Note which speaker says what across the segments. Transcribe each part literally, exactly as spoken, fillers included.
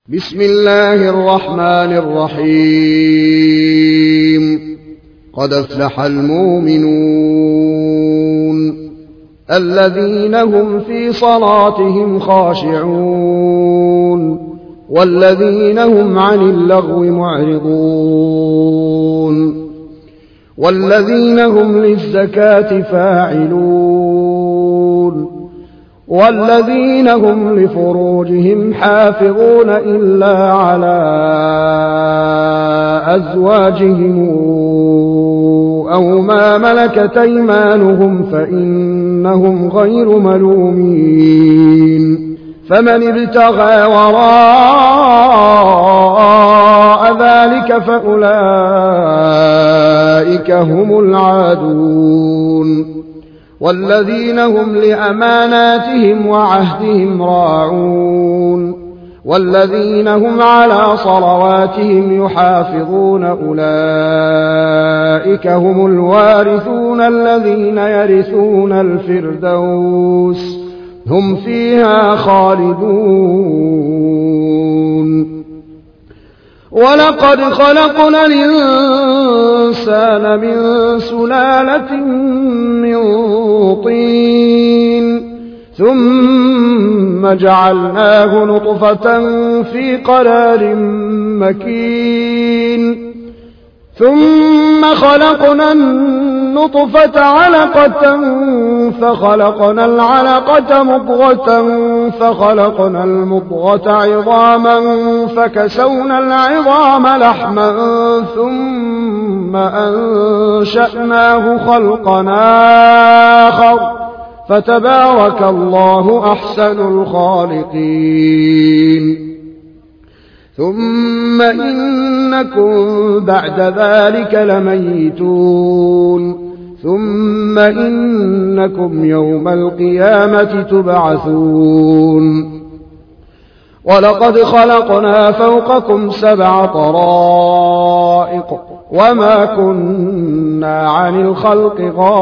Speaker 1: بسم الله الرحمن الرحيم قد أفلح المؤمنون الذين هم في صلاتهم خاشعون والذين هم عن اللغو معرضون والذين هم للزكاة فاعلون والذين هم لفروجهم حافظون إلا على أزواجهم أو ما ملكت أيمانهم فإنهم غير ملومين فمن ابتغى وراء ذلك فأولئك هم العادون والذين هم لأماناتهم وعهدهم راعون والذين هم على صلواتهم يحافظون أولئك هم الوارثون الذين يرثون الفردوس هم فيها خالدون ولقد خلقنا الإنسان من سلالة من طين ثم جعلناه نطفة في قرار مكين ثم خلقنا النطفة علقة فخلقنا العلقة مضغة فخلقنا المضغة عظاما فكسونا العظام لحما ثم أنشأناه خلقا آخر فتبارك الله أحسن الخالقين ثم إنكم بعد ذلك لميتون ثم إنكم يوم القيامة تبعثون ولقد خلقنا فوقكم سبع طرائق وما كنا عن الخلق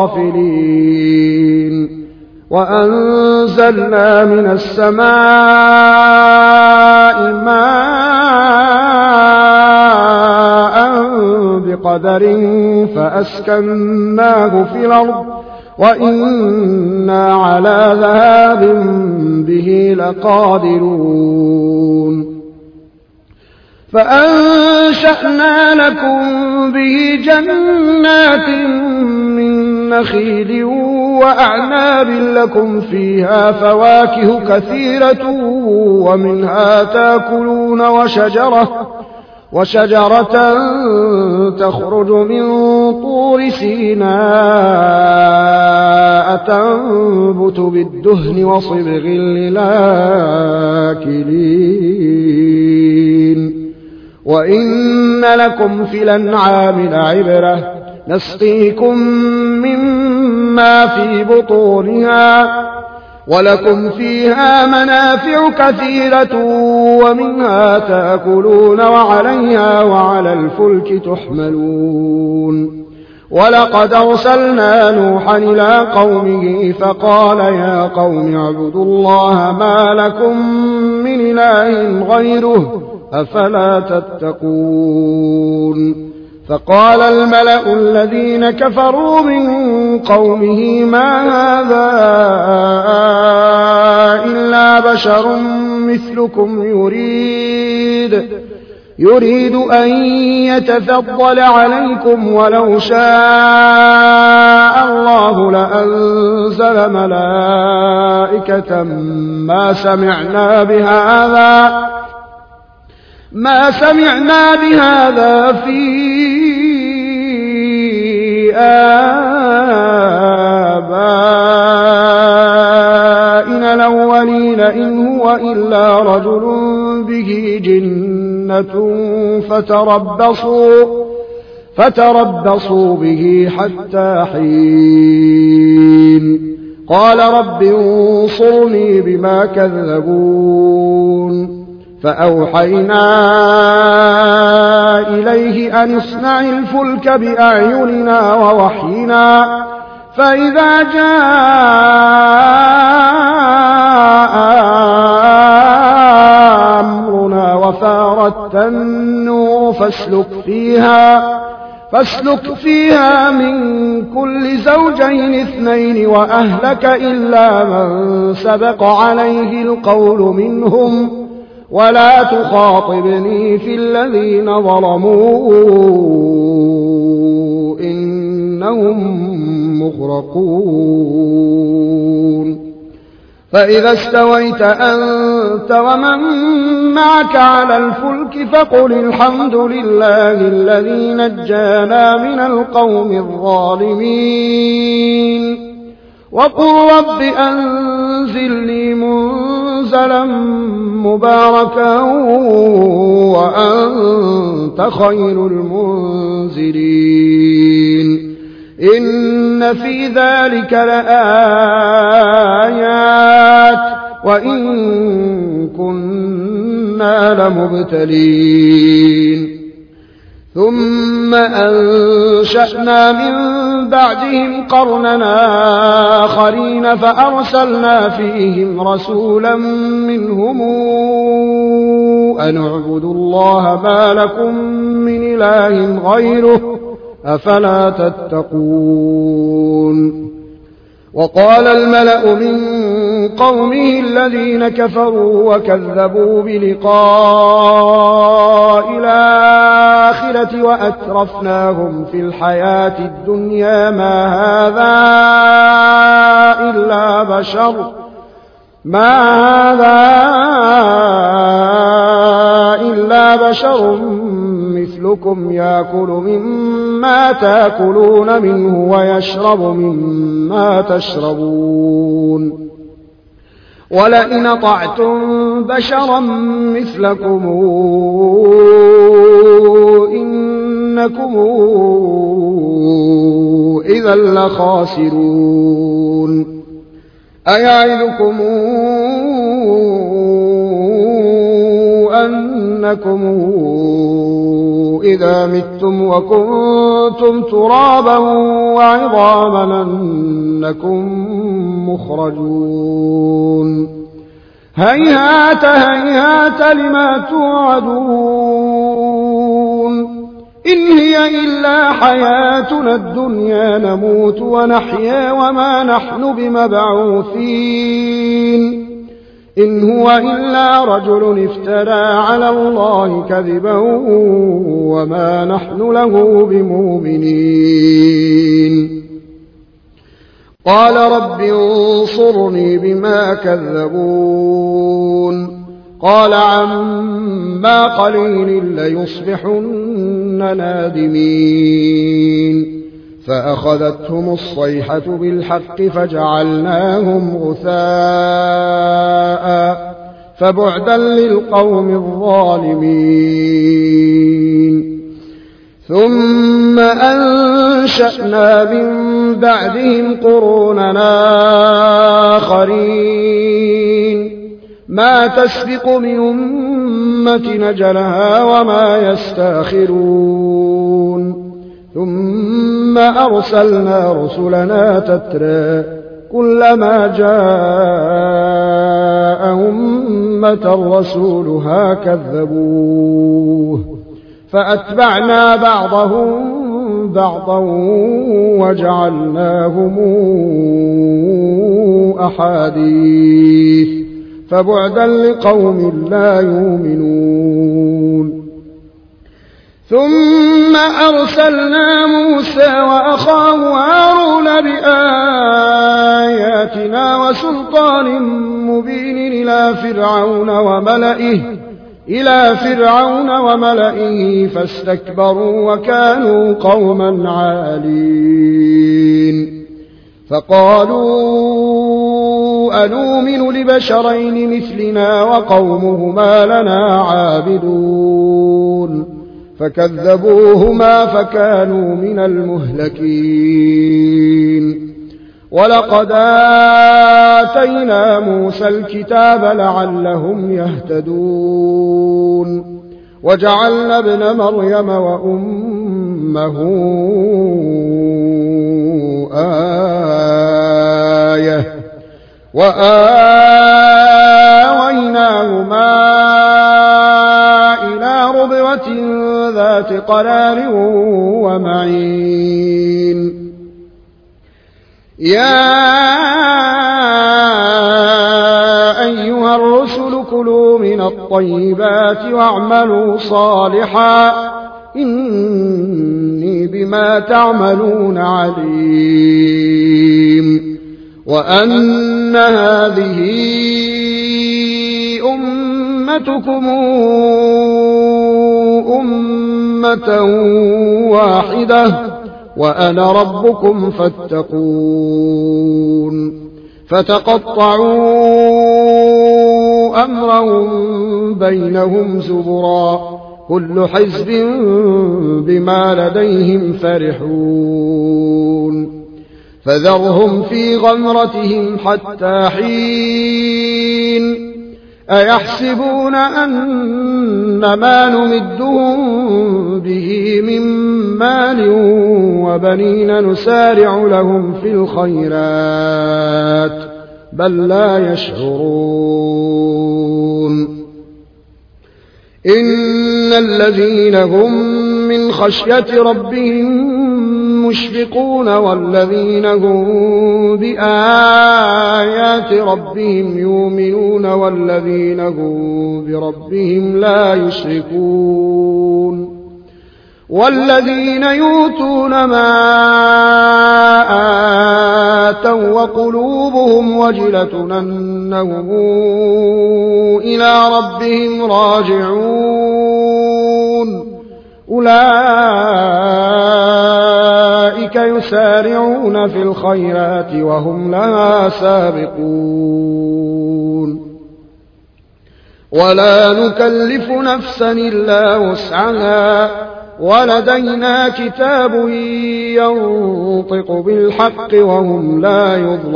Speaker 1: غافلين وأنزلنا من السماء ماء بقدر فأسكناه في الأرض وإنا على ذهاب به لقادرون فأنشأنا لكم به جنات من نخيل وأعناب لكم فيها فواكه كثيرة ومنها تاكلون وشجرة وشجرة تخرج من طور سيناء تنبت بالدهن وصبغ للآكلين وإن لكم في الأنعام لعبرة نسقيكم مما في بطونها ولكم فيها منافع كثيرة ومنها تأكلون وعليها وعلى الفلك تحملون ولقد أرسلنا نوحا إلى قومه فقال يا قوم اعبدوا الله ما لكم من إله غيره أفلا تتقون فقال الملأ الذين كفروا من قومه ما هذا إلا بشر مثلكم يريد يريد أن يتفضل عليكم ولو شاء الله لأنزل ملائكة ما سمعنا بهذا ما سمعنا بهذا في آبائنا الأولين إن هو إلا رجل به جنة فتربصوا فتربصوا به حتى حين قال رب انصرني بما كذبون فأوحينا إليه أن اصنع الفلك بأعيننا ووحينا فإذا جاء فاردت النور فاسلك فيها فاسلك فيها من كل زوجين اثنين وأهلك إلا من سبق عليه القول منهم ولا تخاطبني في الذين ظلموا إنهم مغرقون فإذا استويت أنت ومن معك على الفلك فقل الحمد لله الذي نجانا من القوم الظالمين وقل رب أنزلني منزلا مباركا وأنت خير المنزلين إن في ذلك لآيات وإن كنا لمبتلين ثم أنشأنا من بعدهم قرننا آخرين فأرسلنا فيهم رسولا منهم أن اعبدوا الله ما لكم من إله غيره أفلا تتقون وقال الملأ من قومه الذين كفروا وكذبوا بلقاء الآخرة وأترفناهم في الحياة الدنيا ما هذا إلا بشر ما هذا إلا بشر مثلكم يأكل مما تأكلون منه ويشرب مما تشربون ولئن أطعتم بشرا مثلكم إنكم إذا لخاسرون أيعظكم أنكم إذا متم وكنتم ترابا وعظاما أنكم مخرجون هيهات هيهات لما توعدون إن هي إلا حياتنا الدنيا نموت ونحيا وما نحن بمبعوثين إن هو إلا رجل افترى على الله كذبا وما نحن له بمؤمنين قال رب انصرني بما كذبون قال عما قليل ليصبحن نادمين فأخذتهم الصيحة بالحق فجعلناهم غثاء فبعدا للقوم الظالمين ثم أنشأنا من بعدهم قرونا آخرين ما تسبق من أمة نجلها وما يستاخرون ثم أرسلنا رسلنا تترى كلما جاء أمة رسولها كذبوه فأتبعنا بعضهم بعضا وجعلناهم أحاديث فبعدا لقوم لا يؤمنون ثم أرسلنا موسى وأخاه هارون بآياتنا وسلطان مبين إلى فرعون وملئه إلى فرعون وملئه فاستكبروا وكانوا قوما عالين فقالوا أنؤمن لبشرين مثلنا وقومهما لنا عابدون فكذبوهما فكانوا من المهلكين ولقد آتينا موسى الكتاب لعلهم يهتدون وجعلنا ابن مريم وأمه آية وآويناهما شجرة ذات قرار ومعين يا أيها الرسل كلوا من الطيبات واعملوا صالحا إني بما تعملون عليم وأن هذه أمتكم أمة واحدة وأنا ربكم فاتقون فتقطعوا أمرهم بينهم زبرا كل حزب بما لديهم فرحون فذرهم في غمرتهم حتى حين أيحسبون أن ما نمدهم به من مال وبنين نسارع لهم في الخيرات بل لا يشعرون إن الذين هم من خشية ربهم مشفقون والذين هم بآيات ربهم يؤمنون والذين هم بربهم لا يشركون والذين يؤتون ما آتوا وقلوبهم وجلة أنهم إلى ربهم راجعون أولئك يسارعون في الخيرات وهم لها سابقون ولا نكلف نفسا إلا وسعها ولدينا كتاب ينطق بالحق وهم لا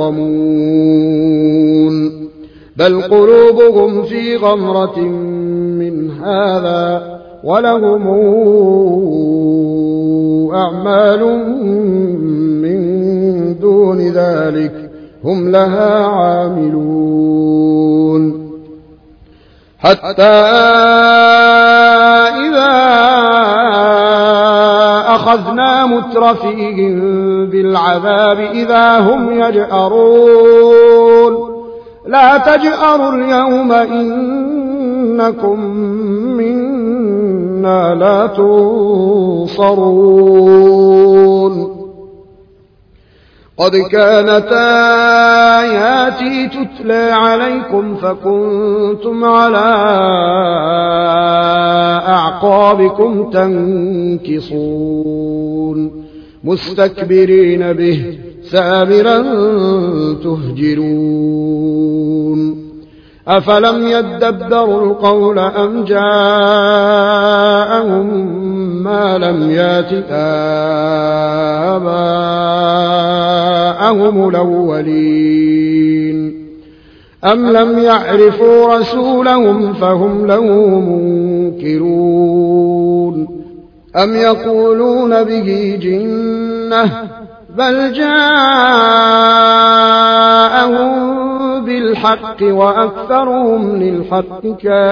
Speaker 1: يظلمون بل قلوبهم في غمرة من هذا ولهم أعمال من دون ذلك هم لها عاملون حتى إذا أخذنا مترفيهم بالعذاب إذا هم يجأرون لا تجأروا اليوم إنكم منا لا تنصرون قد كانت آياتي تتلى عليكم فكنتم على أعقابكم تنكصون مستكبرين به سامرا تهجرون أفلم يدبروا القول أم جاءهم ما لم يات آباءهم الأولين أم لم يعرفوا رسولهم فهم له منكرون أم يقولون به جنة بل جاءهم بالحق وأكثرهم للحق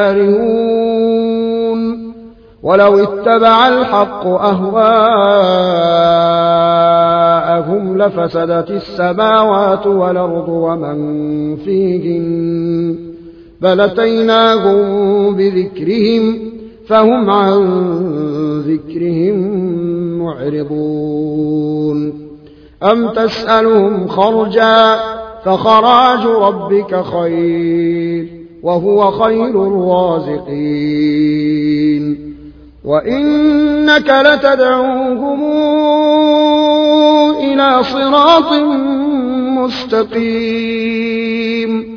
Speaker 1: كارهون ولو اتبع الحق أهواءهم لفسدت السماوات والأرض ومن فيهن بل أتيناهم بذكرهم فهم عن ذكرهم معرضون أم تسألهم خرجا فخراج ربك خير وهو خير الرازقين وإنك لتدعوهم إلى صراط مستقيم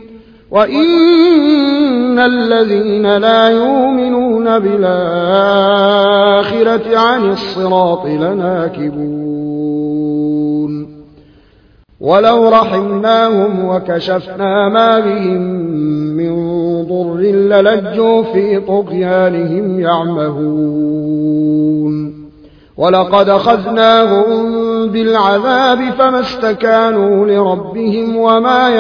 Speaker 1: وإن الذين لا يؤمنون بالآخرة عن الصراط لناكبون ولو رحمناهم وكشفنا ما بهم من ضر للجوا في طغيانهم يعمهون ولقد أخذناهم بالعذاب فما استكانوا لربهم وما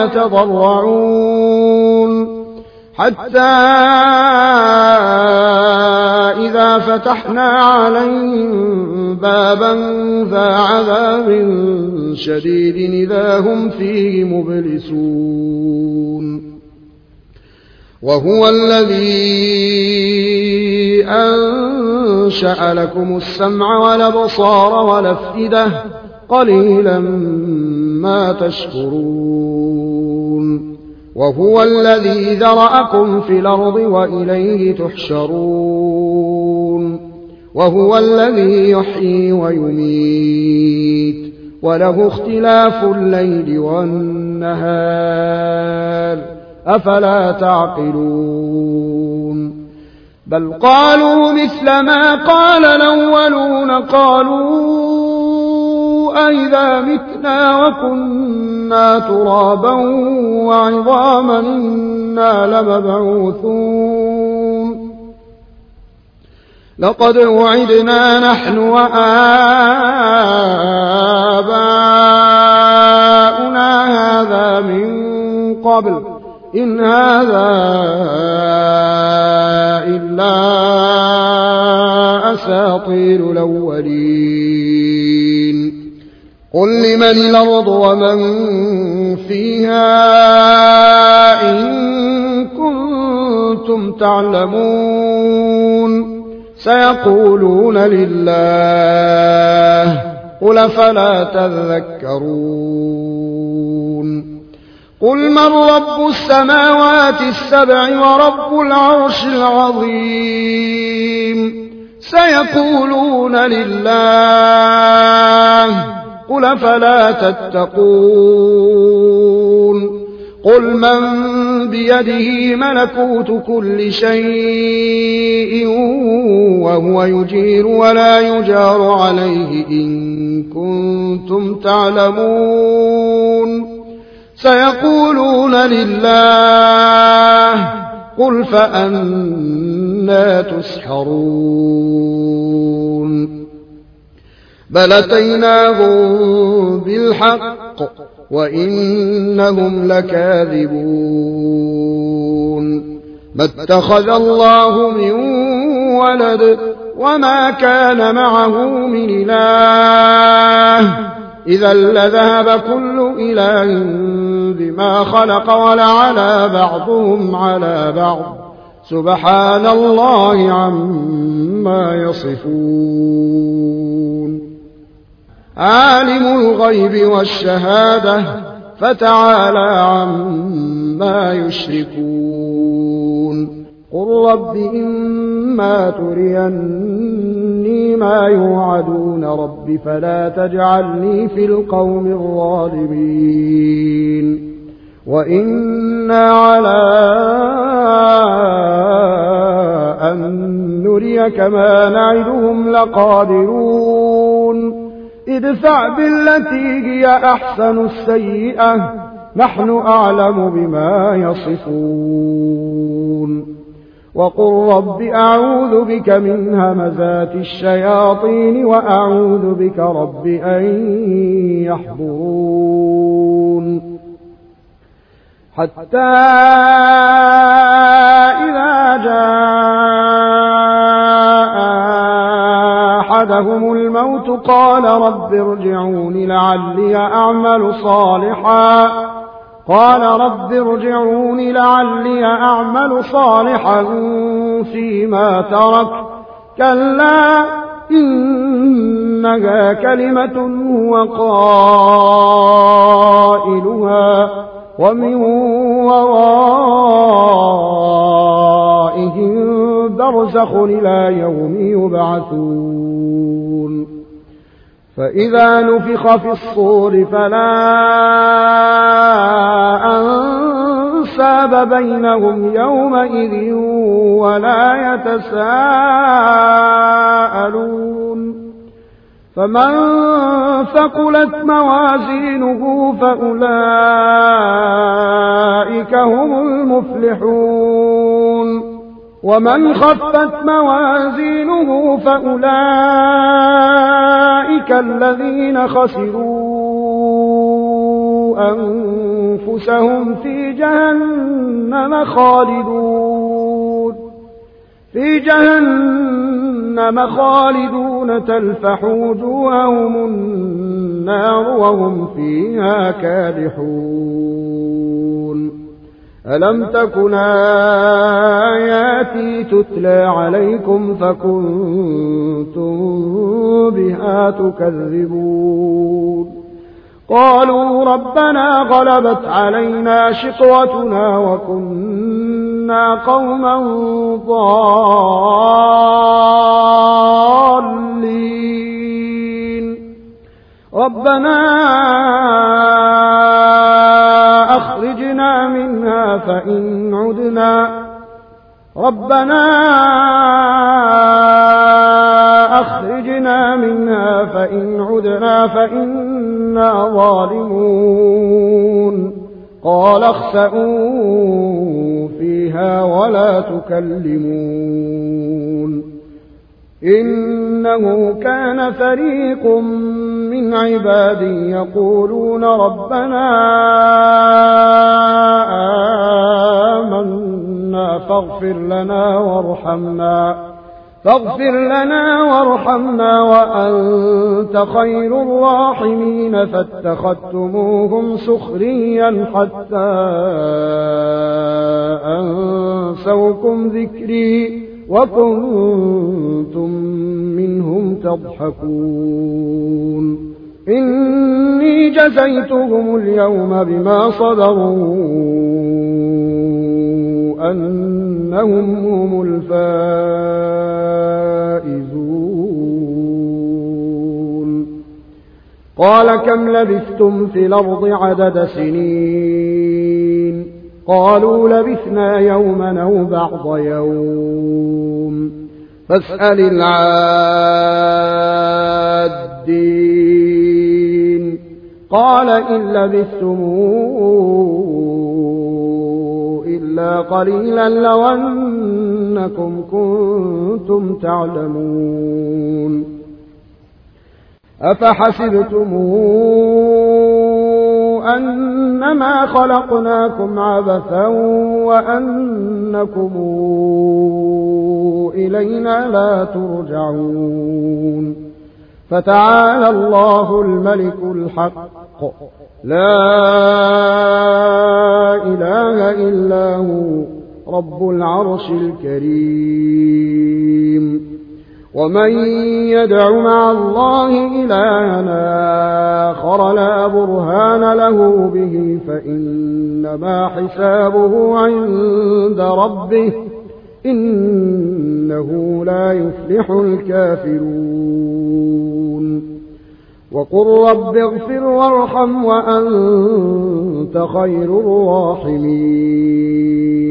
Speaker 1: يتضرعون حتى إذا إلا فتحنا عليهم بابا ذا عذاب شديد إذا هم فيه مبلسون وهو الذي أنشأ لكم السمع والأبصار والأفئدة قليلا ما تشكرون وهو الذي ذرأكم في الأرض وإليه تحشرون وهو الذي يحيي ويميت وله اختلاف الليل والنهار أفلا تعقلون بل قالوا مثل ما قال الأولون قالوا أئذا متنا وكنا ترابا وعظاما إنا لمبعوثون لقد وعدنا نحن وآباؤنا هذا من قبل إن هذا إلا أساطير الأولين قل لمن الأرض ومن فيها إن كنتم تعلمون سيقولون لله قل فلا تذكرون قل من رب السماوات السبع ورب العرش العظيم سيقولون لله قل فلا تتقون قل من بيده ملكوت كل شيء وهو يجير ولا يجار عليه إن كنتم تعلمون سيقولون لله قل فأنى تسحرون بل أتيناهم بالحق وإنهم لكاذبون ما اتخذ الله من ولد وما كان معه من إله إذا لذهب كل إله بما خلق ولعلى بعضهم على بعض سبحان الله عما يصفون عالم الغيب والشهادة فتعالى عما يشركون قل رب إما تريني ما يوعدون رب فلا تجعلني في القوم الظالمين وإنا على أن نريك ما نعدهم لقادرون ادفع بالتي هي أحسن السيئة نحن أعلم بما يصفون وقل رب أعوذ بك من همزات الشياطين وأعوذ بك رب أن يحضرون حتى إذا جاء أحدهم الموت قال رب ارجعون لعلي أعمل صالحا قال رب ارجعون لعلي أعمل صالحا فيما ترك كلا إنها كلمة هو قائلها ومن ورائهم برزخ إلى يوم يبعثون فإذا نفخ في الصور فلا أنساب بينهم يومئذ ولا يتساءلون فمن ثقلت موازينه فأولئك هم المفلحون ومن خفت موازينه فأولئك الذين خسروا أنفسهم في جهنم خالدون في جهنم جهنم خالدون تلفح وجوههم النار وهم فيها كادحون ألم تكن آياتي تتلى عليكم فكنتم بها تكذبون قالوا ربنا غلبت علينا شقوتنا وكنا قوما ضالين ربنا أخرجنا منها فإن عدنا ربنا أخرجنا منها فإن عدنا فإنا ظالمون قال اخسئوا فيها ولا تكلمون إنه كان فريق من عبادي يقولون ربنا آمنا فاغفر لنا وارحمنا فاغفر لنا وارحمنا وأنت خير الراحمين فاتخذتموهم سخريا حتى أنسوكم ذكري وكنتم منهم تضحكون إني جزيتهم اليوم بما صبروا أنهم هم الفائزون قال كم لبثتم في الأرض عدد سنين قالوا لبثنا يوما أو بعض يوم فاسأل العادين قال إن لبثتم إلا قليلا لو أنكم كنتم تعلمون أفحسبتم أنما خلقناكم عبثا وأنكم إلينا لا ترجعون فتعالى الله الملك الحق لا إله إلا هو رب العرش الكريم ومن يدع مع الله إلها آخر لا برهان له به فإنما حسابه عند ربه إنه لا يفلح الكافرون وقل رب اغفر وارحم وأنت خير الراحمين